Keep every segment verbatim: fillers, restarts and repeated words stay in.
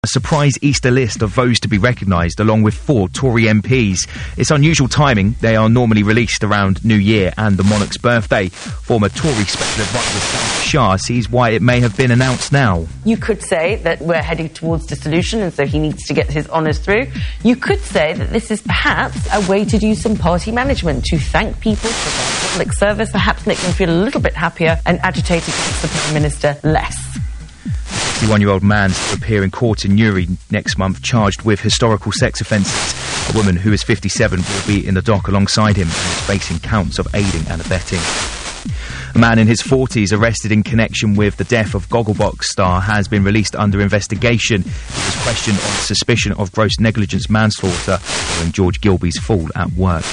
A surprise Easter list of those to be recognised, along with four Tory M Ps. It's unusual timing. They are normally released around New Year and the Monarch's birthday. Former Tory special advisor Sam Shah sees why it may have been announced now. You could say that we're heading towards dissolution and so he needs to get his honours through. You could say that this is perhaps a way to do some party management, to thank people for their public service, perhaps make them feel a little bit happier and agitated against the Prime Minister less. fifty-one-year-old man to appear in court in Newry next month, charged with historical sex offences. A woman who is fifty-seven will be in the dock alongside him and is facing counts of aiding and abetting. A man in his forties arrested in connection with the death of Gogglebox star has been released under investigation. He was questioned on suspicion of gross negligence manslaughter following George Gilbey's fall at work.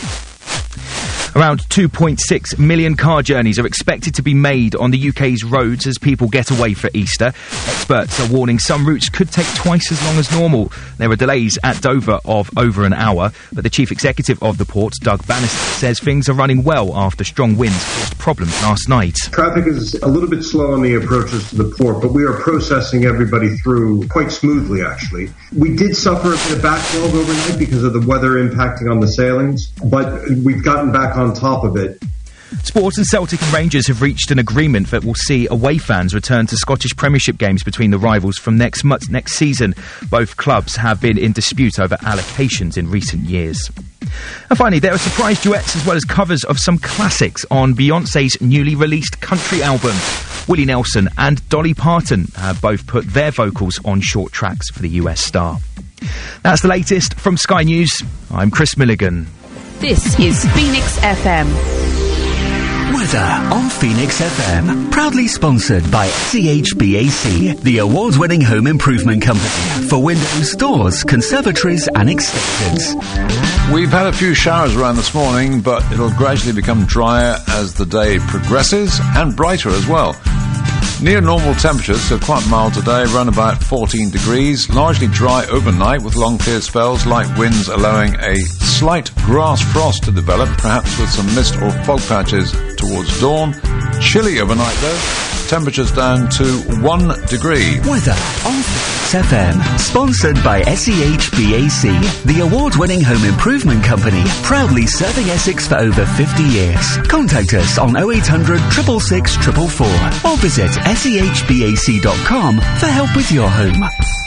Around two point six million car journeys are expected to be made on the U K's roads as people get away for Easter. Experts are warning some routes could take twice as long as normal. There are delays at Dover of over an hour, but the chief executive of the port, Doug Bannister, says things are running well after strong winds caused problems last night. Traffic is a little bit slow on the approaches to the port, but we are processing everybody through quite smoothly, actually. We did suffer a bit of backlog overnight because of the weather impacting on the sailings, but we've gotten back on top of it. Sport and Celtic and Rangers have reached an agreement that will see away fans return to Scottish Premiership games between the rivals from next month, next season. Both clubs have been in dispute over allocations in recent years. And finally, there are surprise duets as well as covers of some classics on Beyoncé's newly released country album. Willie Nelson and Dolly Parton have both put their vocals on short tracks for the U S star. That's the latest from Sky News. I'm Chris Milligan. This is Phoenix F M. Weather on Phoenix F M. Proudly sponsored by C H B A C, the award-winning home improvement company for windows, doors, conservatories and extensions. We've had a few showers around this morning, but it'll gradually become drier as the day progresses and brighter as well. Near normal temperatures, so quite mild today, around about fourteen degrees, largely dry overnight with long clear spells, light winds allowing a slight grass frost to develop, perhaps with some mist or fog patches towards dawn. Chilly overnight though, temperatures down to one degree. Weather on Phoenix F M, sponsored by S E H B A C, the award-winning home improvement company, proudly serving Essex for over fifty years. Contact us on oh eight hundred, six six six, four four four or visit S E H B A C dot com for help with your home.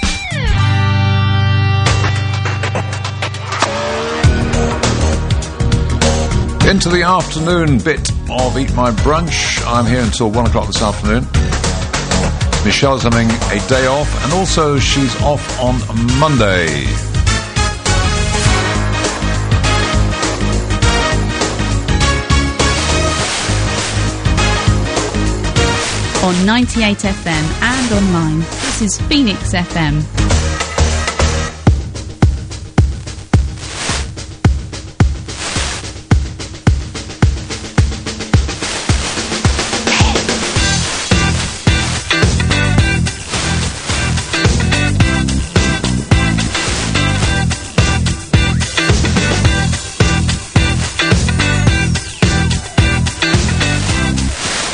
Into the afternoon bit of Eat My Brunch. I'm here until one o'clock this afternoon. Michelle's having a day off, and also she's off on Monday. On ninety-eight F M and online, this is Phoenix F M.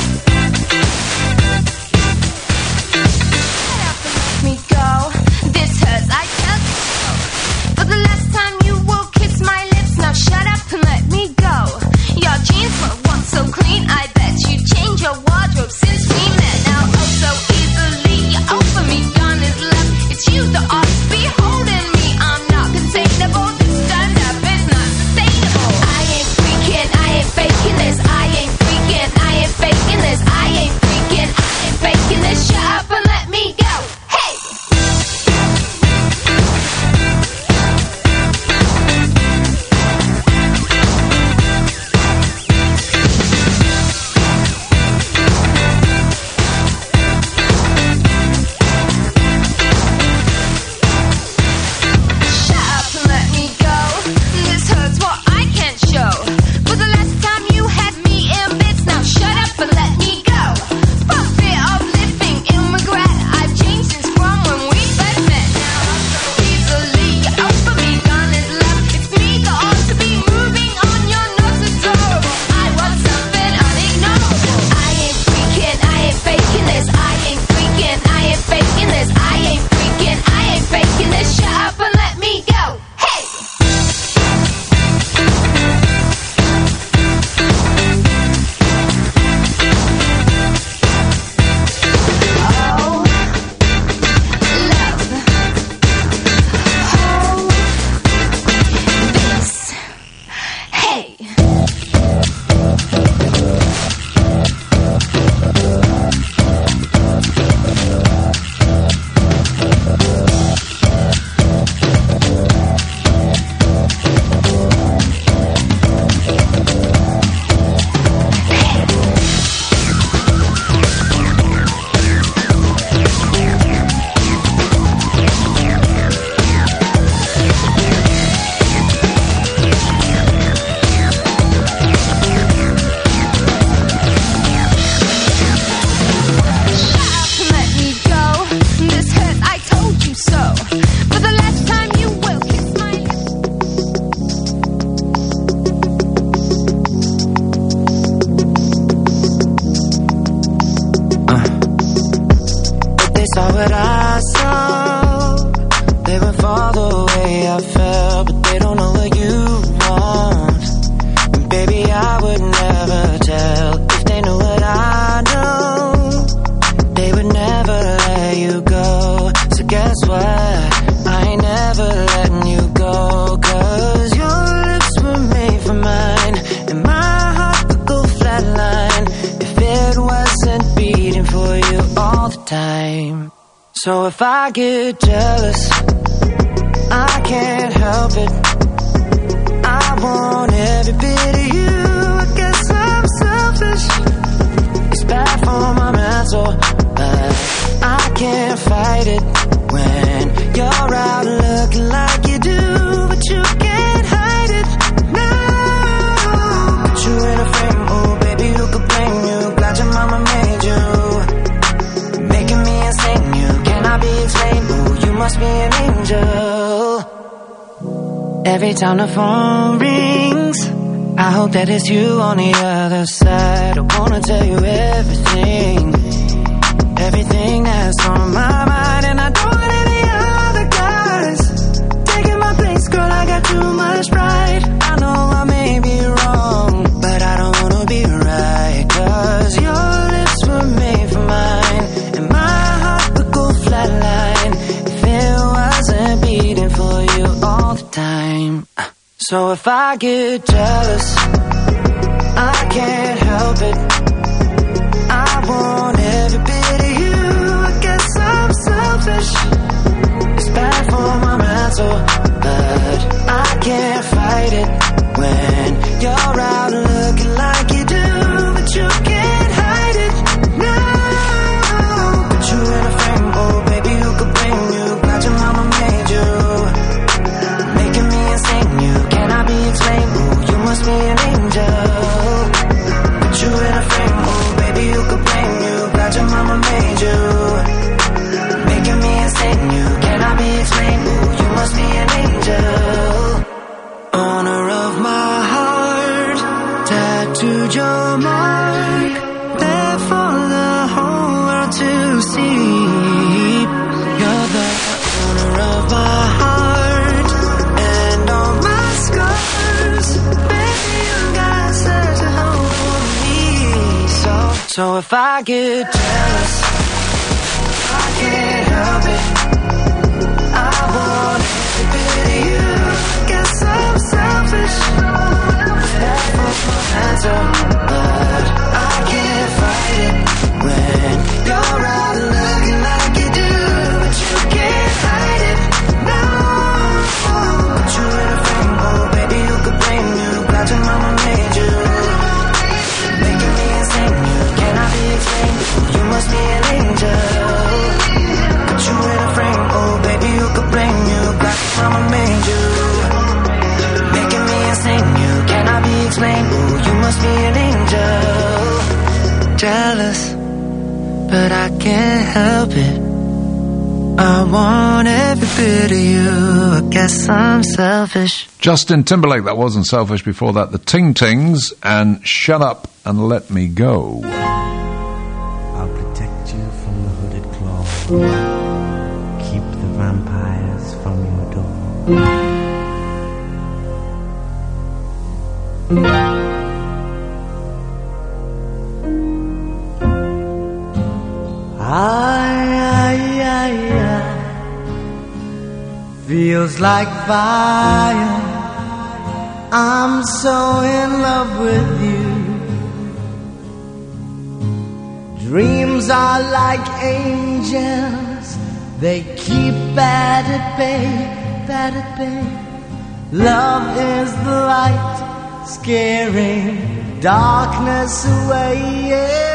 This but I ain't never letting you go. Cause your lips were made for mine, and my heart would go flatline if it wasn't beating for you all the time. So if I get jealous, I can't help it. I want every bit of you. I guess I'm selfish. It's bad for my mental, but I can't fight it when you're out looking like you do. But you can't hide it, no. Put you in a frame, oh baby, who could blame you? Glad your mama made you, making me insane. You cannot be explained, oh you must be an angel. Every time the phone rings, I hope that it's you on the other side. I wanna tell you everything, everything that's on my mind. And I don't want any other guys taking my place, girl, I got too much pride. I know I may be wrong, but I don't wanna be right. Cause your lips were made for mine, and my heart would go flatline if it wasn't beating for you all the time. So if I get jealous, I can't help it. I want every bit of you. I guess I'm selfish. It's bad for my mental, but I can't fight it when you're out looking like you do. But you can't hide it, no. Put you in a frame, oh baby, who could blame you? Glad your mama made you, making me insane. You cannot be explained, oh you must be an angel. Put you in a frame, oh baby, who could blame you? Glad your mama made you, making me insane. You cannot be explained, oh you must be an angel. Owner of my heart, tattooed your mark, there for the whole world to see. You're the owner of my heart, and all my scars. Baby, you got such a hold on me. So, so if I get jealous, I can't help it. I want every bit of you. Guess I'm selfish. That was my answer, but I can't fight it when you're out looking like you do. But you can't hide it, no. Put you in a frame, oh baby, who could blame you? Glad your mama made you, making me insane. You cannot be explained, you must be an angel. Put you in a frame, oh baby, who could blame you? Glad your mama made you, making me insane. You cannot be explained, oh you must be an angel. Jealous, but I can't help it. I want every bit of you. I guess I'm selfish. Justin Timberlake, that wasn't selfish. Before that, the Ting Tings and Shut Up and Let Me Go. I'll protect you from the hooded claw, keep the vampires from your door. I, I, I, I feels like fire. I'm so in love with you. Dreams are like angels, they keep bad at bay, bad at bay. Love is the light, scaring darkness away, yeah.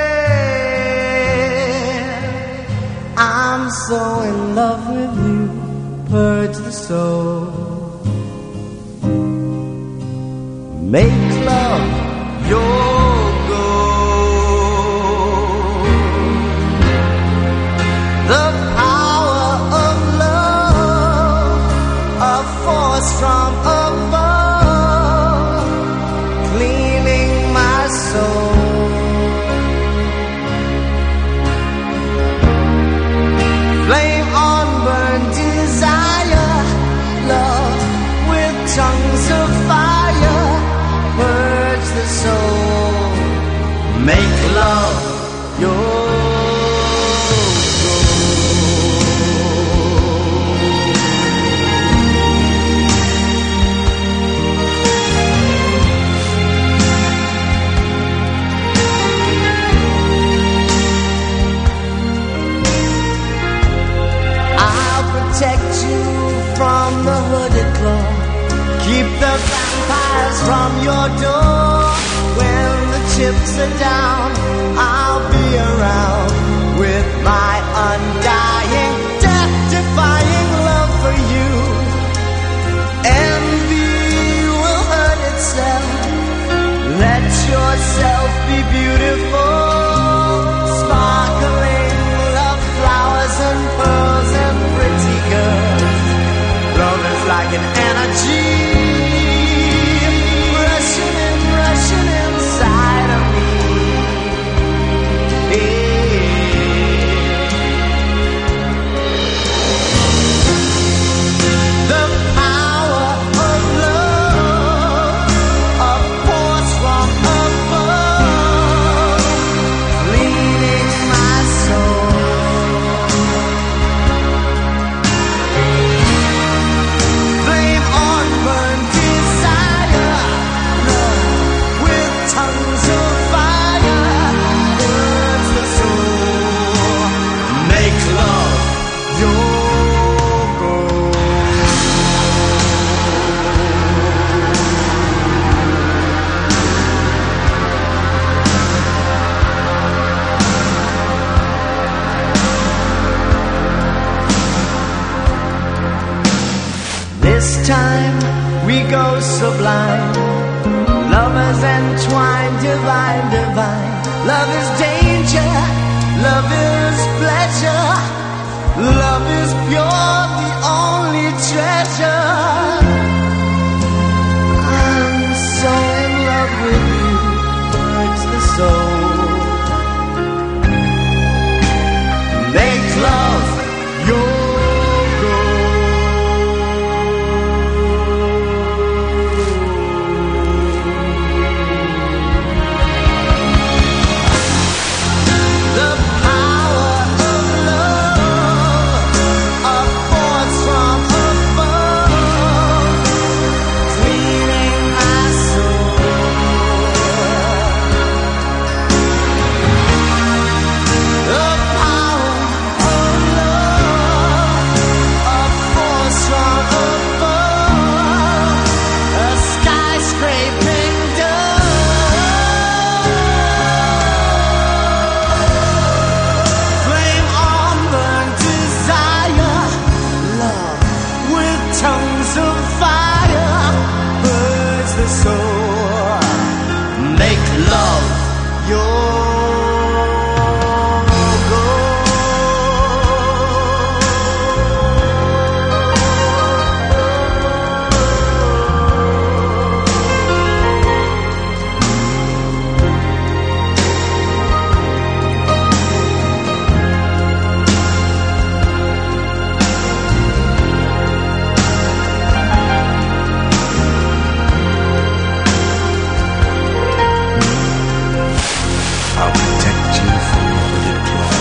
I'm so in love with you, purge the soul. Make love your goal. The power of love, a force from above, cleaning my soul. Flame on burn desire, love with tongues of fire. from the hooded claw. Keep the vampires from your door. When the chips are down, I'll be around with my undying, death-defying love for you. Envy will hurt itself. Let yourself be beautiful. Sparkling love flowers and pearls and pretty girls. Love is like an energy rushing in, rushing inside of me. The power of love, a force from above, leading my soul. Flame on burn desire, love with tongues of fire, burns the soul. Make love your goal. This time we go sublime. Lovers entwined, divine, divine. Love is danger, love is pleasure. Love is pure, the only treasure. I'm so in love with you, hurts the soul. Make love your the power of love, a force from above, cleaning my soul. The power of love, a force from above, a skyscraping dove. Flame on burn desire, love with tongues of fire, burns the soul. Make love your I'll protect you from the hooded claw.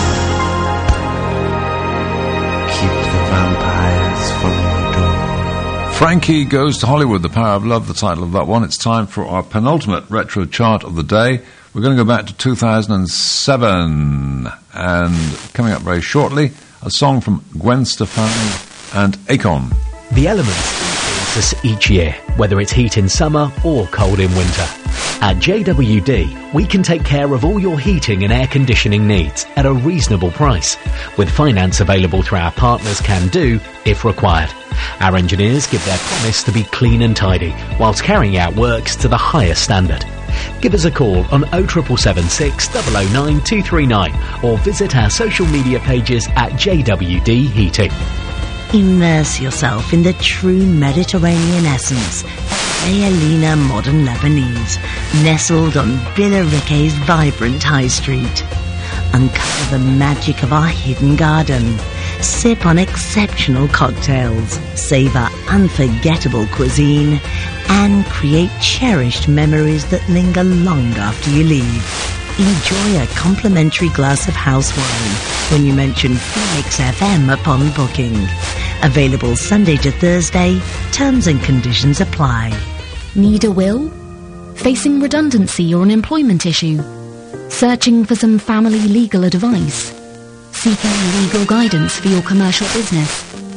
Keep the vampires from your door. Frankie Goes to Hollywood, The Power of Love, the title of that one. It's time for our penultimate retro chart of the day. We're going to go back to two thousand seven. And coming up very shortly, a song from Gwen Stefani and Akon. The elements influence us each year, whether it's heat in summer or cold in winter. At J W D, we can take care of all your heating and air conditioning needs at a reasonable price, with finance available through our partners Can Do if required. Our engineers give their promise to be clean and tidy, whilst carrying out works to the highest standard. Give us a call on oh seven seven six, zero zero nine two three nine or visit our social media pages at J W D Heating. Immerse yourself in the true Mediterranean essence of Bayalina Modern Lebanese, nestled on Billericay's vibrant high street. Uncover the magic of our hidden garden. Sip on exceptional cocktails, savor unforgettable cuisine, and create cherished memories that linger long after you leave. Enjoy a complimentary glass of house wine when you mention Phoenix F M upon booking. Available Sunday to Thursday. Terms and conditions apply. Need a will? Facing redundancy or an employment issue? Searching for some family legal advice? Seeking legal guidance for your commercial business?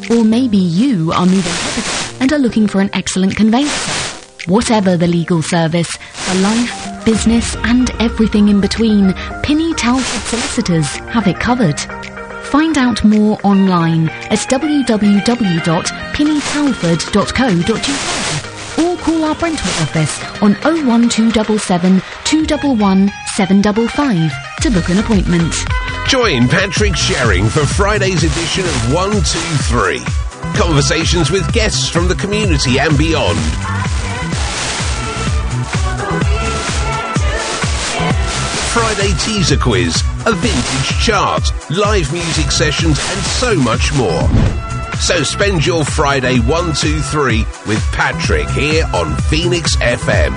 Or maybe you are moving property and are looking for an excellent conveyancer. Whatever the legal service, for life, business and everything in between, Pinney Talford Solicitors have it covered. Find out more online at w w w dot pinney talford dot co dot u k or call our Brentwood office on oh one two seven seven, two one one, seven five five to book an appointment. Join Patrick Shering for Friday's edition of one two three. Conversations with guests from the community and beyond. Friday teaser quiz, a vintage chart, live music sessions and so much more. So spend your Friday one two three with Patrick here on Phoenix F M.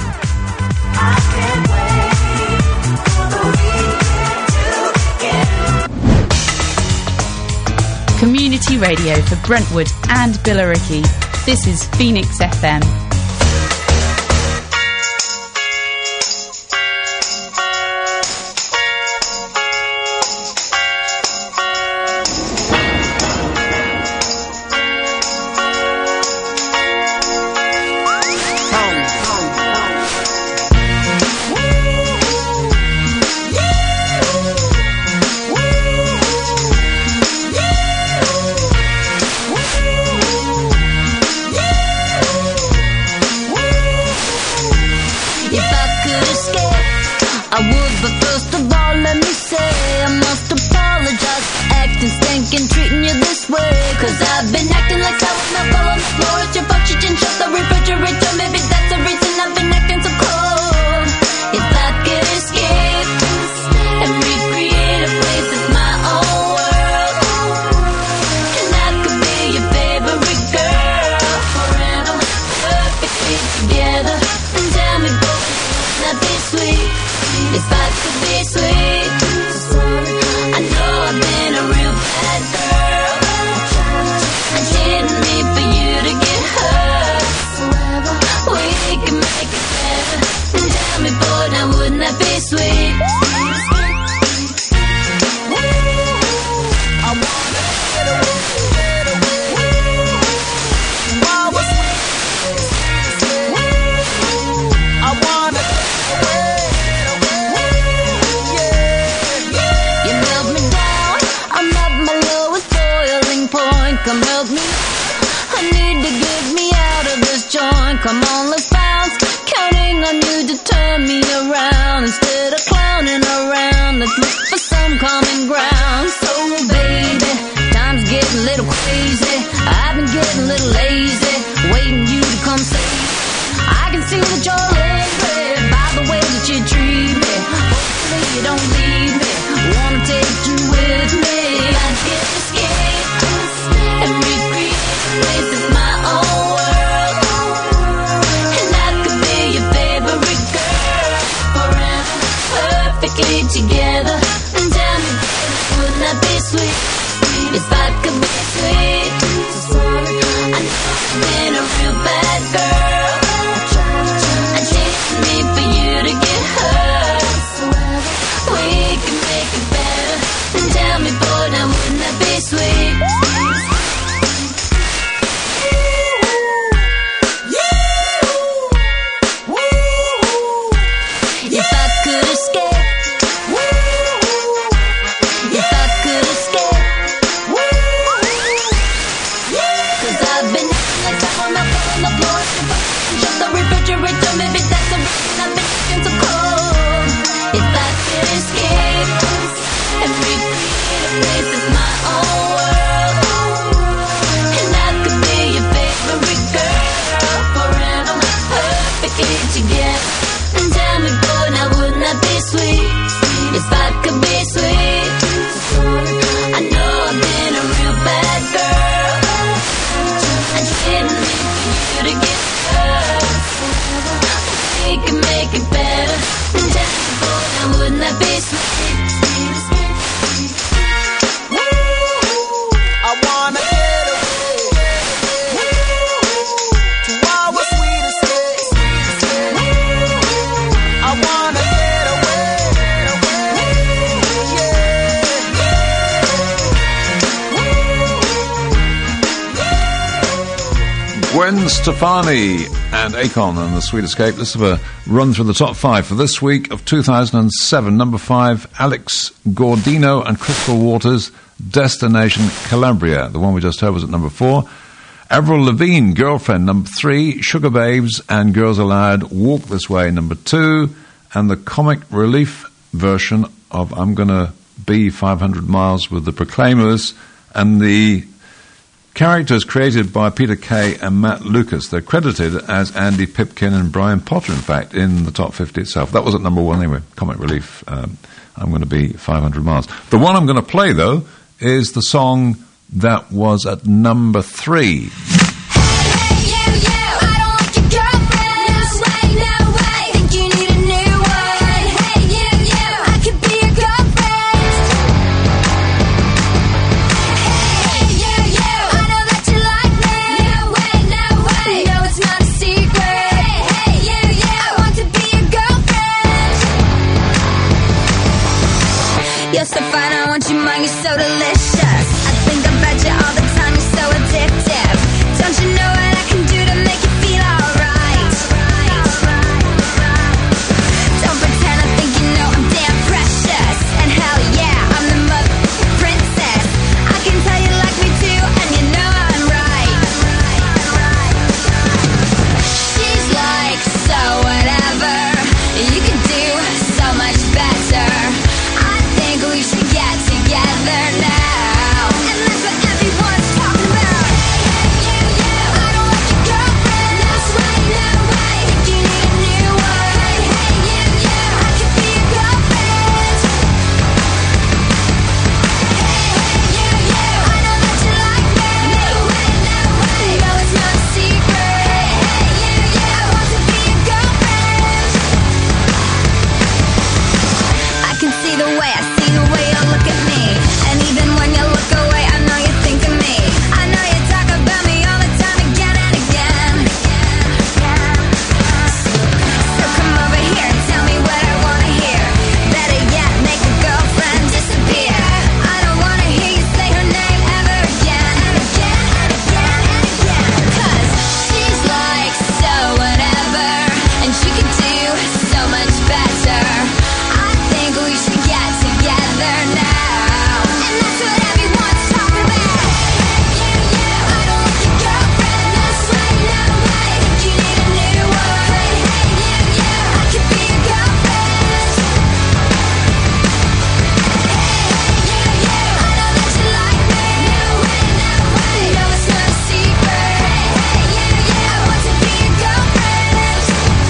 Community radio for Brentwood and Billericay. This is Phoenix F M. Gwen Stefani and Akon and The Sweet Escape. Let's have a run through the top five for this week of two thousand seven. Number five, Alex Gaudino and Crystal Waters, Destination Calabria. The one we just heard was at number four. Avril Lavigne, Girlfriend, number three. Sugar Babes and Girls Aloud, Walk This Way, number two. And the comic relief version of I'm Gonna Be five hundred miles with the Proclaimers, and the characters created by Peter Kay and Matt Lucas. They're credited as Andy Pipkin and Brian Potter, in fact, in the top fifty itself. That was at number one anyway, comic relief, um, I'm Gonna Be five hundred miles. The one I'm going to play, though, is the song that was at number three. You're so fine, I want you mine, you're so delicious. I think about you all the time, you're so addictive. Don't you know what I can do to make you feel alright? Don't pretend I think you know I'm damn precious. And hell yeah, I'm the mother princess. I can tell you like me too, and you know I'm right. She's like, so whatever, you can do so much better. We should get together now, and that's what everyone's talking about. Hey, you, you, I don't like your girlfriend. That's right, no way. Think you need a new one. Hey, you, you, I could be your girlfriend. Hey, you, you, I know that you like me. No way, no way. No, it's not a secret. Hey, you, you, I want to be your girlfriend. I can see the way I see the way you look at me, and even when you look away, I know you think of me. I know you talk about me all the time, again and again. So come over here and tell me what I wanna hear. Better yet, make a girlfriend disappear. I don't wanna hear you say her name ever again, and again and again and again. 'Cause she's like, so whatever, and she could do so much better. I think we should get together now, and that's what everyone's talking about. Hey, you, you, I don't like your girlfriend. That's right, no way. Think you need a new one. Hey, you, you, I could be your girlfriend. Hey, you, you, I know that you like me. No way, no way. No, it's not a secret. Hey, you, you, I want to be your girlfriend.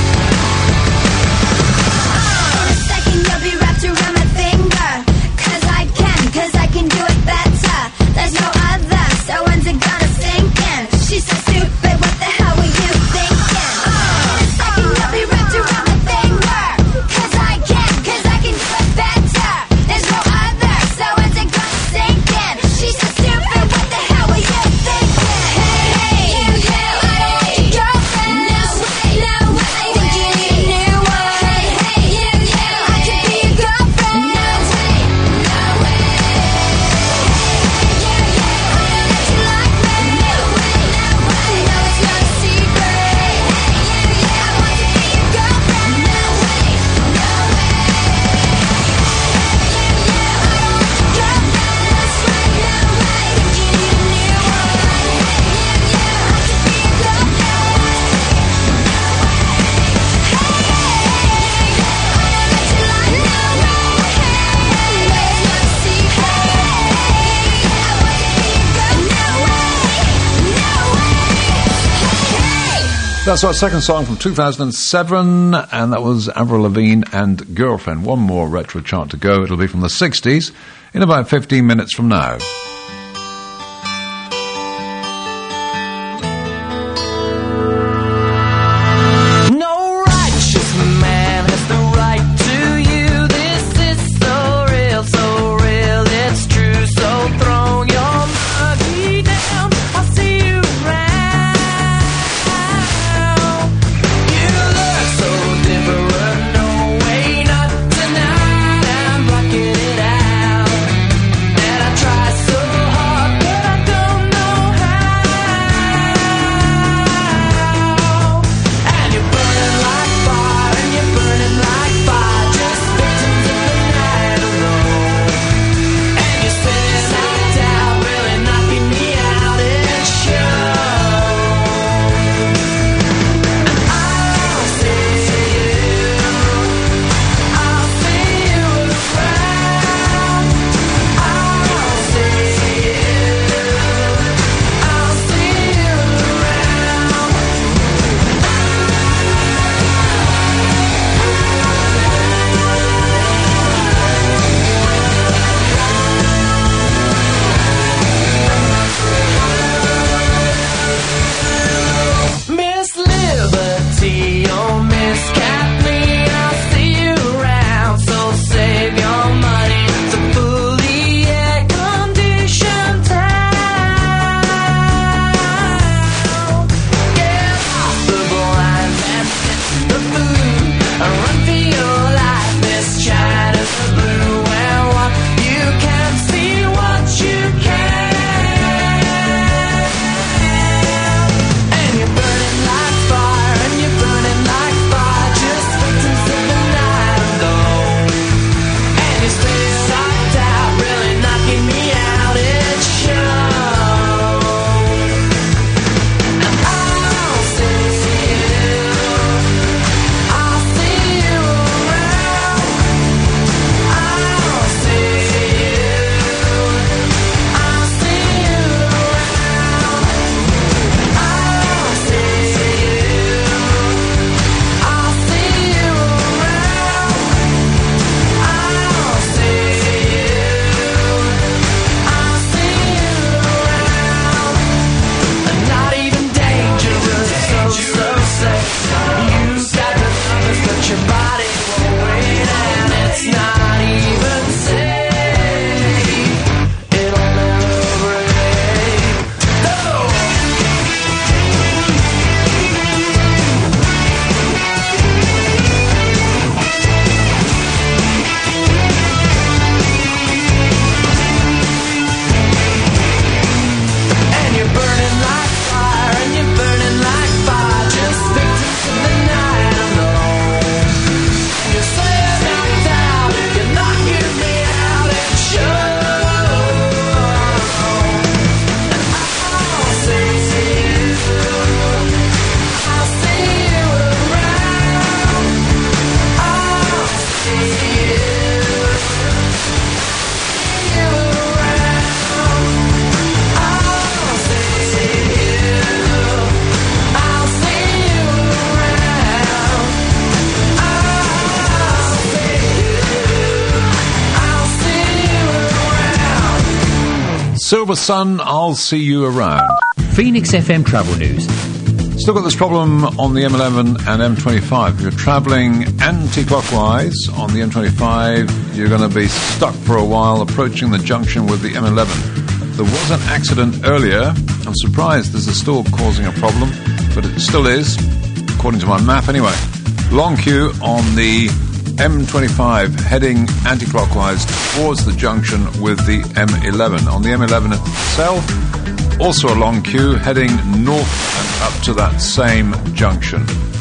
In a second, you'll be wrapped around my finger. 'Cause I can, 'cause I can do it better. There's no other, so when's it gonna sink in? She's so stupid, what the hell were you thinking? In a second, you'll be wrapped around my finger. 'Cause I can, 'cause I can do it better. There's no other, so when's it gonna sink in? She's so stupid, what the hell were you thinking? Hey, you, you, I don't want your girlfriend. No way, no way. Think you need a new one. Hey, you, you, I could be your girlfriend. No way, no way. Hey, you, you, I know that you like me. No way, no way. No, it's not a secret. Hey, you, you, I want to be your girlfriend. No way, no way. You, you, I don't want your girlfriend. That's right, no way. Think you need a new one. Hey, you, you, I could be your girlfriend. That's our second song from two thousand seven, and that was Avril Lavigne and Girlfriend. One more retro chart to go. It'll be from the sixties in about fifteen minutes from now. No righteous man has the right to you. This is so real, so real, it's true. So throw your money down, I'll see you around. You look so different, no way, not tonight. I'm blocking it out, and I try so Silver Sun, I'll see you around. Phoenix F M Travel News. Still got this problem on the M eleven and M twenty-five. If you're travelling anti-clockwise on the M twenty-five, you're going to be stuck for a while approaching the junction with the M eleven. There was an accident earlier. I'm surprised this is still causing a problem, but it still is, according to my map anyway. Long queue on the M twenty-five heading anti-clockwise towards the junction with the M eleven. On the M eleven itself, also a long queue heading north and up to that same junction.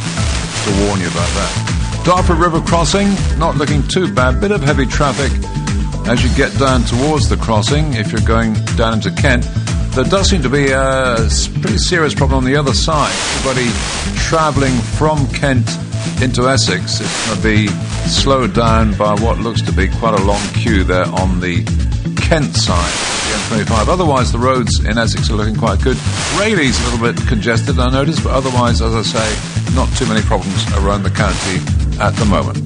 To warn you about that. Dartford River crossing, not looking too bad. Bit of heavy traffic as you get down towards the crossing if you're going down into Kent. There does seem to be a pretty serious problem on the other side. Everybody travelling from Kent into Essex is going to be slowed down by what looks to be quite a long queue there on the Kent side of the M twenty-five. Otherwise, the roads in Essex are looking quite good. Rayleigh's a little bit congested, I noticed, but otherwise, as I say, not too many problems around the county at the moment.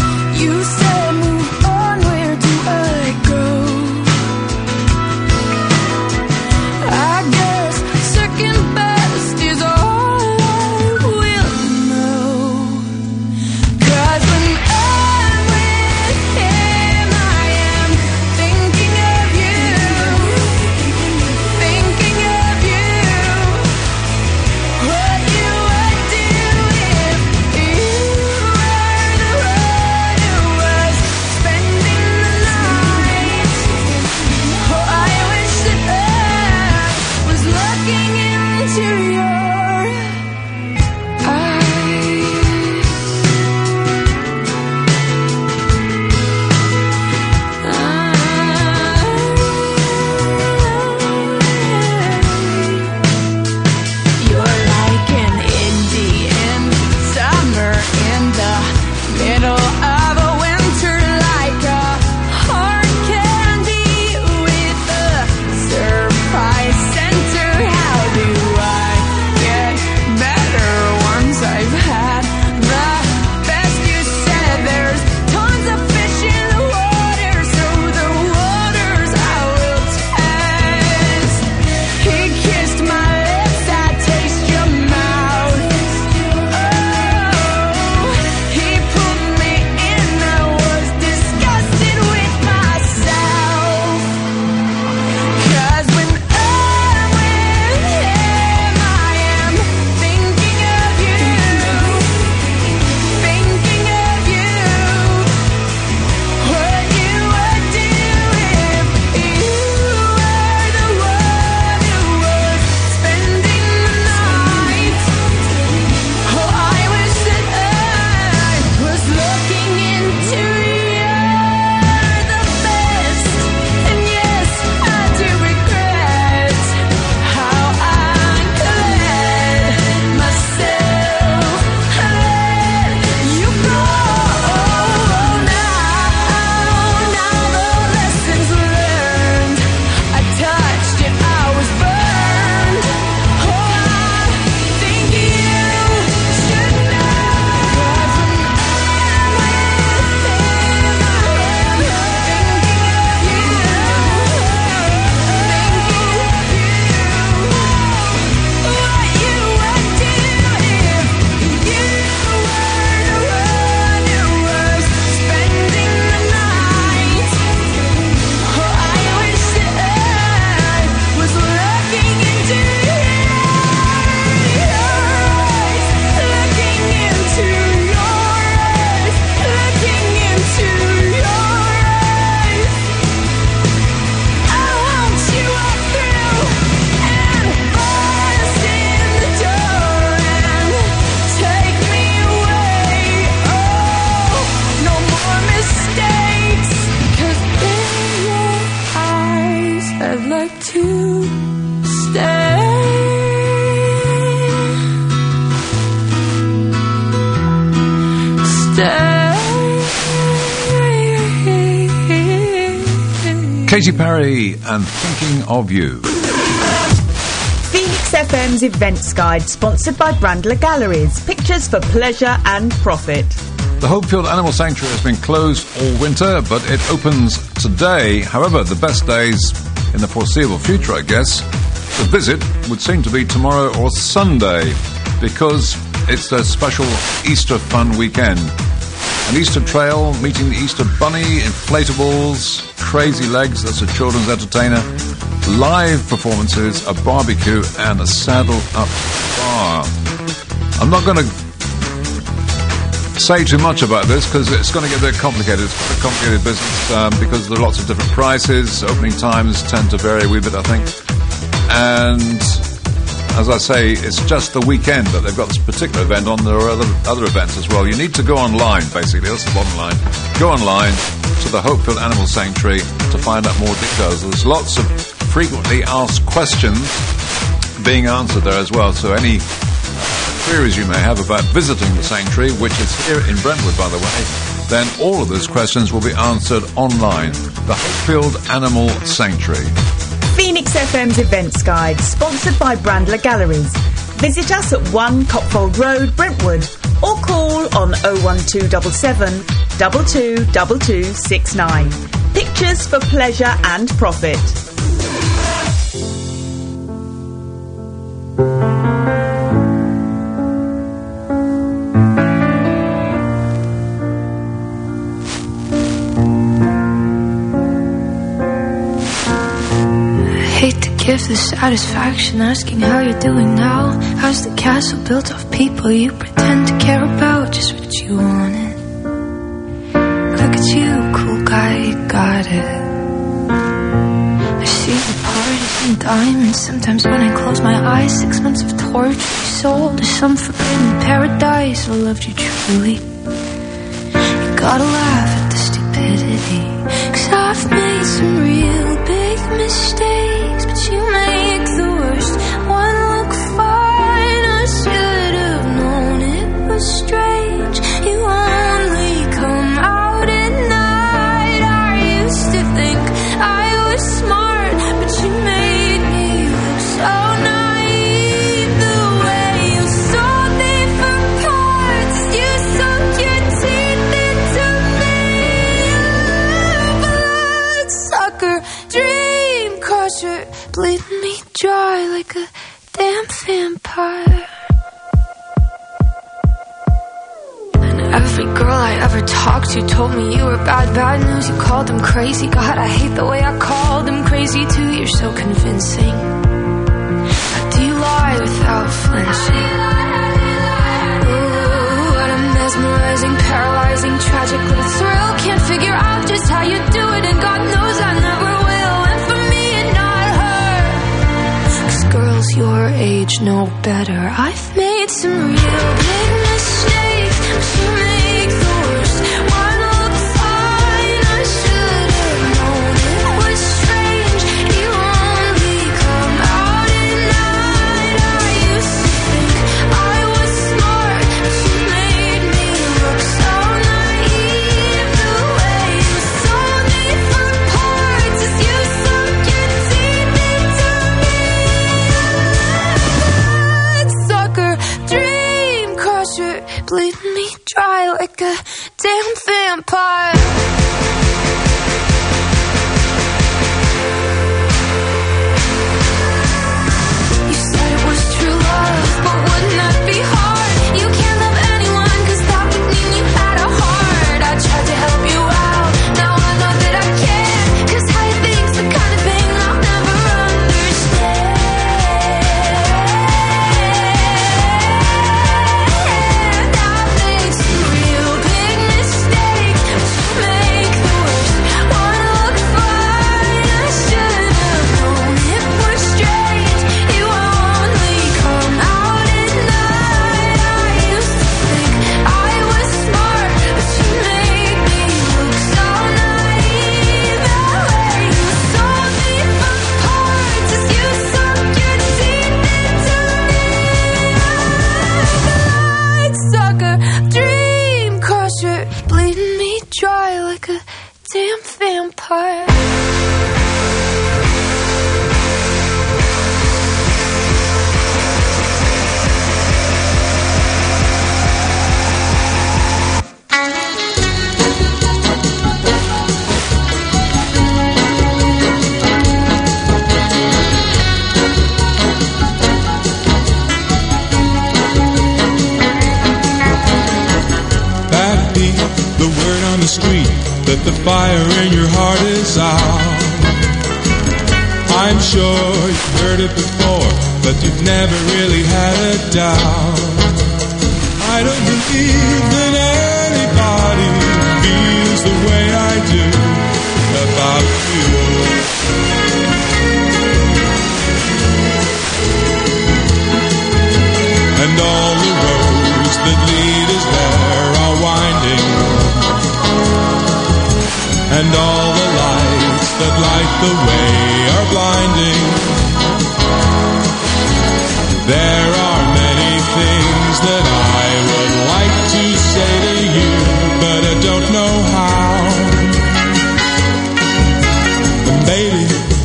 You said move on, where do I go? like to stay. Katy Perry and Thinking of You. Phoenix F M's Events Guide, sponsored by Brandler Galleries. Pictures for pleasure and profit. The Hopefield Animal Sanctuary has been closed all winter, but it opens today. However, the best days in the foreseeable future, I guess, to visit would seem to be tomorrow or Sunday, because it's their special Easter fun weekend. An Easter trail, meeting the Easter Bunny, inflatables, Crazy Legs, that's a children's entertainer, live performances, a barbecue, and a saddle-up bar. I'm not going to say too much about this because it's going to get a bit complicated. It's quite a complicated business um, because there are lots of different prices. Opening times tend to vary a wee bit, I think. And as I say, it's just the weekend, but they've got this particular event on. There are other, other events as well. You need to go online, basically. That's the bottom line. Go online to the Hopefield Animal Sanctuary to find out more details. There's lots of frequently asked questions being answered there as well. So any queries you may have about visiting the sanctuary, which is here in Brentwood, by the way, then all of those questions will be answered online. The Hopefield Animal Sanctuary. Phoenix F M's Events Guide, sponsored by Brandler Galleries. Visit us at one Copfold Road, Brentwood, or call on oh one two seven seven, two two two two six nine. Pictures for pleasure and profit. Give the satisfaction asking how you're doing now. How's the castle built of people you pretend to care about? Just what you wanted. Look at you, cool guy, you got it. I see the parties and diamonds. Sometimes when I close my eyes, six months of torture sold to some forbidden paradise. I loved you truly. You gotta laugh at the stupidity, 'cause I've made some real big mistakes, but you make the worst one look fine. I should have known it was strange. You only come out at night. I used to think I was smart, but you made me look so naive. The way you sold me for parts, you sunk your teeth into me. Bloodsucker, dream crusher, bleeding me dry like a damn vampire. And every girl I ever talked to told me you were bad, bad news. You called them crazy. God, I hate the way I called them crazy too. You're so convincing. How do you lie without flinching? Ooh, what a mesmerizing, paralyzing, tragic little thrill. Can't figure out just how you do it, and God knows I never will. And for me and not her, 'cause girls your age know better. I've made some real big mistakes, but you make the worst one look fine. I should have known it was strange. You only come out at night. I used to think I was smart, but you made me look so naive. The way you sold me for parts is you sunk your teeth into me. Bloodsucker, dream crusher, bleeding me dry like a damn vampire. You said it was true love, but wouldn't that be hard? You can't love anyone, 'cause that would mean you had a heart. I tried to help you out, now I know that I can't, 'cause how you think's the kind of thing I'll never understand. I've made some real big mistakes, but you fire in your heart is out. I'm sure you've heard it before, but you've never really had a doubt. I don't believe that anybody feels the way I do about you. And all the roads that lead us there are winding, and all the lights that light the way are blinding. There are many things that I would like to say to you, but I don't know how. And baby,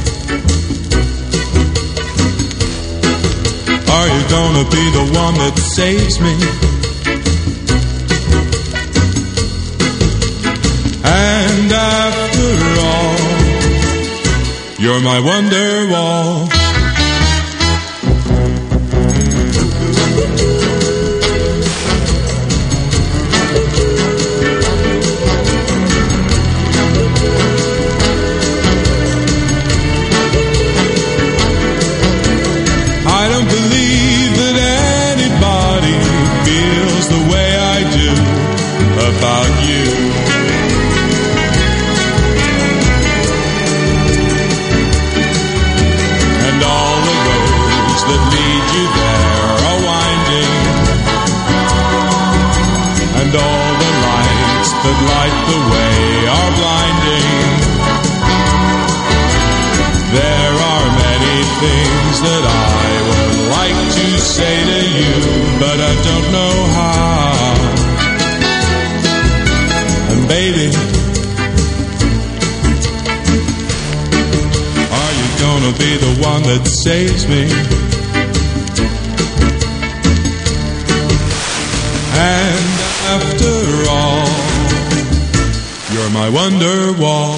are you gonna be the one that saves me? And after all, you're my wonder wall. I don't believe that anybody feels the way I do about you. And all the roads that lead you there are winding, and all the lights that light the way are blinding. There are many things that I would like to say to you, but I don't know how. And baby, are you gonna be the one that saves me? And after all, you're my wonder wall.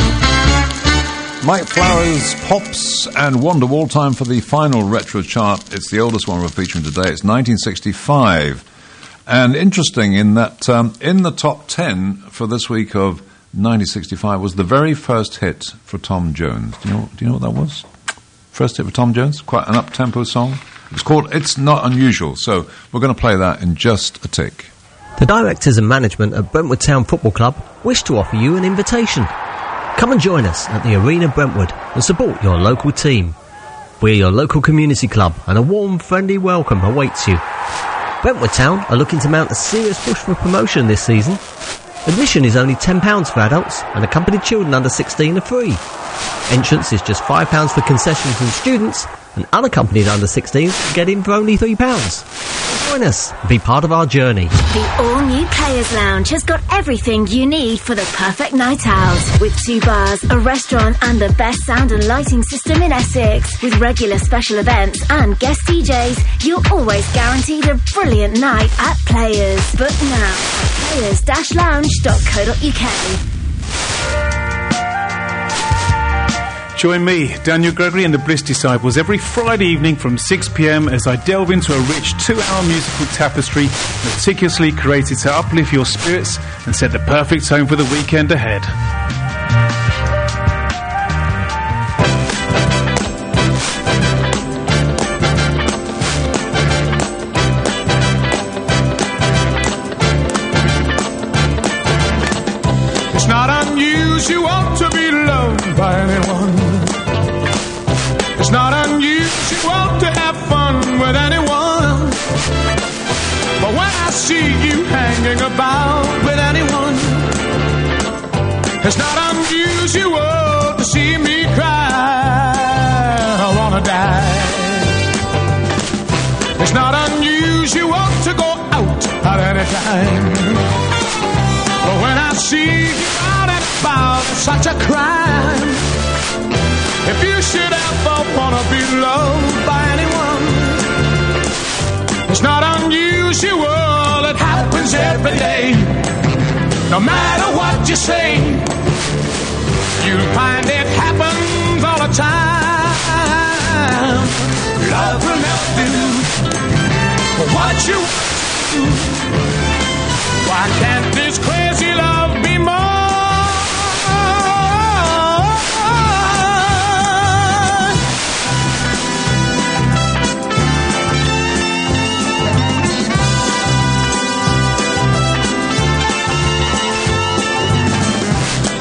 Mike Flowers, Pops and Wonderwall. Time for the final retro chart. It's the oldest one we're featuring today. It's nineteen sixty-five. And interesting in that um, in the top ten for this week of nineteen sixty-five was the very first hit for Tom Jones. Do you know, do you know what that was? First hit for Tom Jones? Quite an up-tempo song. It's called It's Not Unusual. So we're going to play that in just a tick. The directors and management at Brentwood Town Football Club wish to offer you an invitation. Come and join us at the Arena Brentwood and support your local team. We're your local community club and a warm, friendly welcome awaits you. Brentwood Town are looking to mount a serious push for promotion this season. Admission is only ten pounds for adults and accompanied children under sixteen are free. Entrance is just five pounds for concessions and students, and unaccompanied under sixteens can get in for only three pounds. Join us and be part of our journey. The all-new Players Lounge has got everything you need for the perfect night out. With two bars, a restaurant and the best sound and lighting system in Essex. With regular special events and guest D Js, you're always guaranteed a brilliant night at Players. Book now at players dash lounge dot co dot uk. Join me, Daniel Gregory and the Bliss Disciples every Friday evening from six p m as I delve into a rich two-hour musical tapestry meticulously created to uplift your spirits and set the perfect tone for the weekend ahead. It's not unusual to be loved by anyone. It's not unusual to have fun with anyone. But when I see you hanging about with anyone, it's not unusual to see me cry. I wanna die. It's not unusual to go out at any time. But when I see you out and about, it's such a crime. If you should ever wanna be loved by anyone, it's not unusual, it happens every day. No matter what you say, you'll find it happens all the time. Love will never do what you do. Why can't this crazy love be more?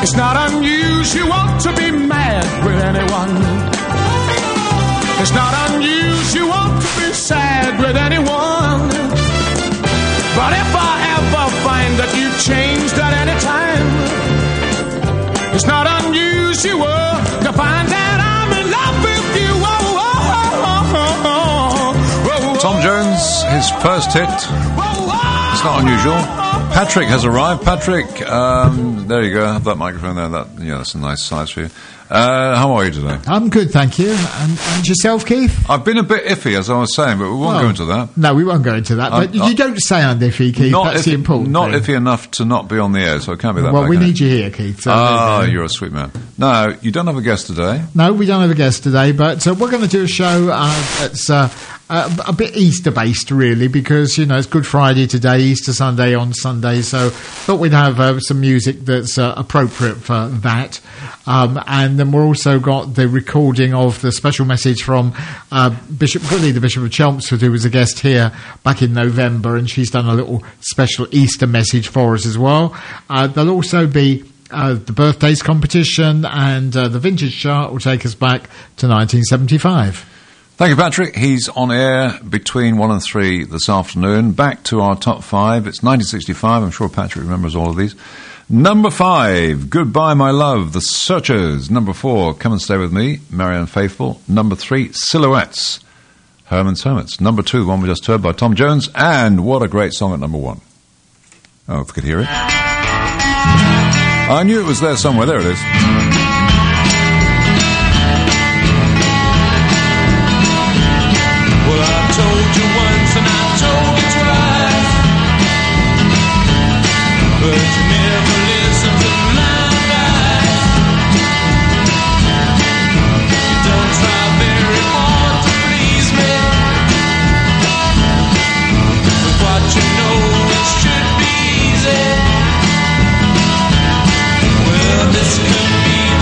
It's not unusual to be mad with anyone. It's not unusual to be sad with anyone. But if I ever find that you've changed at any time, it's not unusual to find that I'm in love with you. Oh, oh, oh, oh, oh, oh. Tom Jones, his first hit. It's not unusual. Patrick has arrived. Patrick, um, there you go. Have that microphone there. That, yeah, that's a nice size for you. Uh, how are you today? I'm good, thank you. And, and yourself, Keith? I've been a bit iffy, as I was saying, but we won't well, go into that. No, we won't go into that. I'm, But I'm, you don't sound iffy, Keith. Not That's iffy, the important Not thing. iffy enough to not be on the air, so it can't be that Well, bad, we can need it? you here, Keith. So Ah, there you go. you're a sweet man. No, you don't have a guest today. No, we don't have a guest today, but uh, we're going to do a show uh, that's uh, uh, a bit Easter-based, really, because, you know, it's Good Friday today, Easter Sunday on Sunday, so thought we'd have uh, some music that's uh, appropriate for that. Um, and then we've also got the recording of the special message from uh, Bishop Goody, the Bishop of Chelmsford, who was a guest here back in November, and she's done a little special Easter message for us as well. Uh, there'll also be uh, the birthdays competition, and uh, the vintage chart will take us back to nineteen seventy-five. Thank you, Patrick. He's on air between one and three this afternoon. Back to our top five. It's nineteen sixty-five. I'm sure Patrick remembers all of these. Number five, Goodbye My Love, The Searchers. Number four, Come and Stay With Me, Marianne Faithfull. Number three, Silhouettes, Herman's Hermits. Number two, the one we just heard by Tom Jones. And what a great song at number one. Oh, if we could hear it. I knew it was there somewhere. There it is. Well, I told you once and I told you twice, but you never listen to my advice. You don't try very hard to please me, with what you know it should be easy. Well, this could be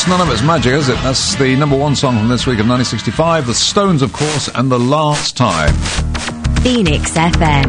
It's none of it's magic, is it? That's the number one song from this week of nineteen sixty-five. The Stones, of course, and The Last Time. Phoenix F M.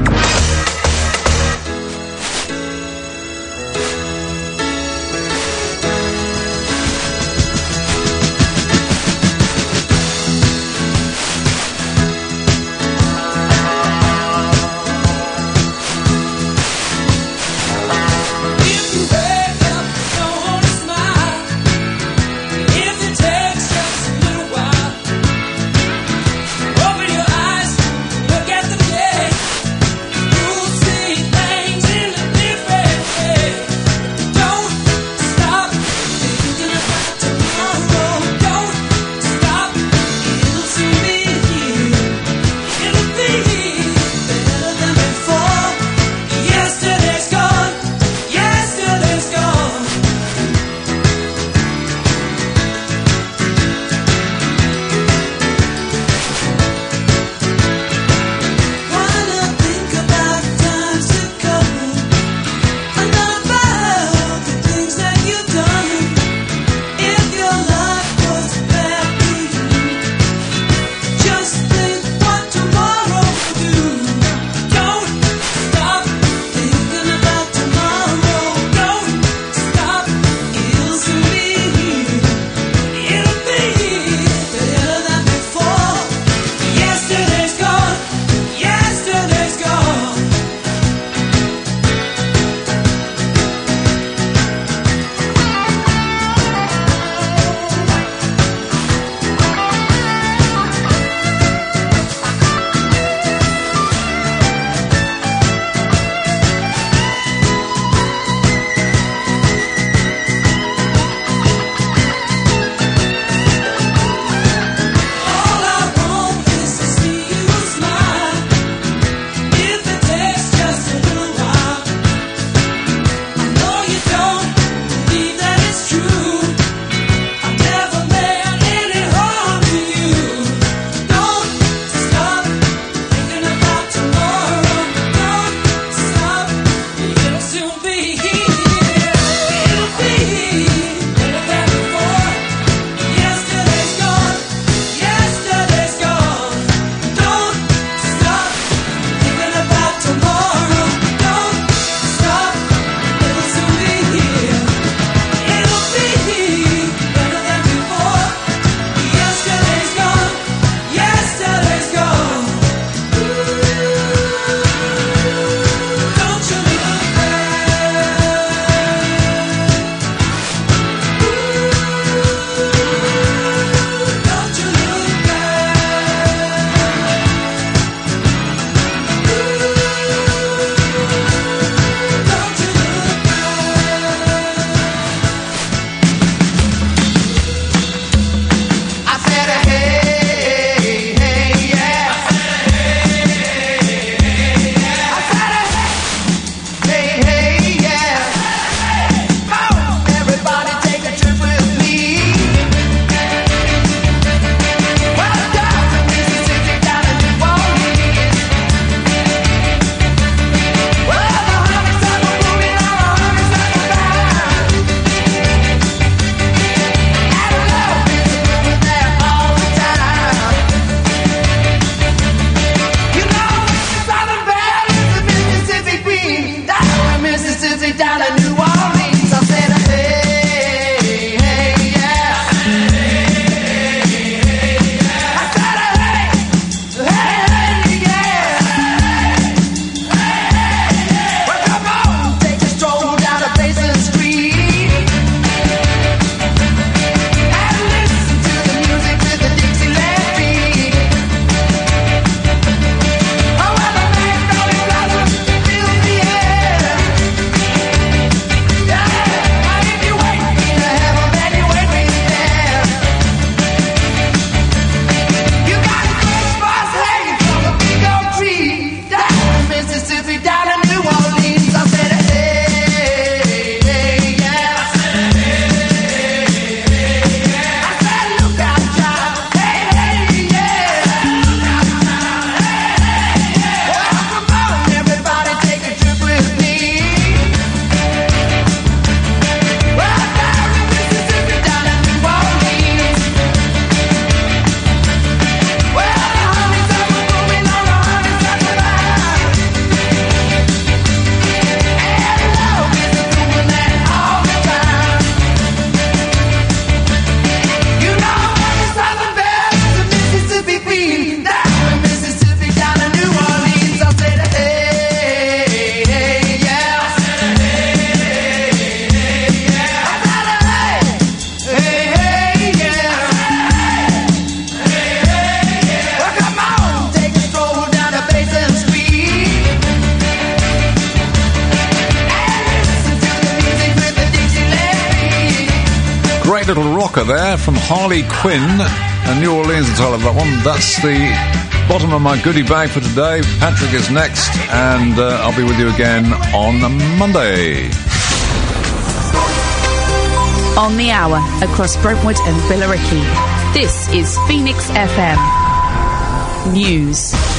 Open your eyes, look at the day. great little rocker there from Harley Quinn and New Orleans, the title of that one. That's the bottom of my goodie bag for today. Patrick is next, and uh, I'll be with you again on Monday. On the hour, across Brentwood and Billericay, this is Phoenix F M News.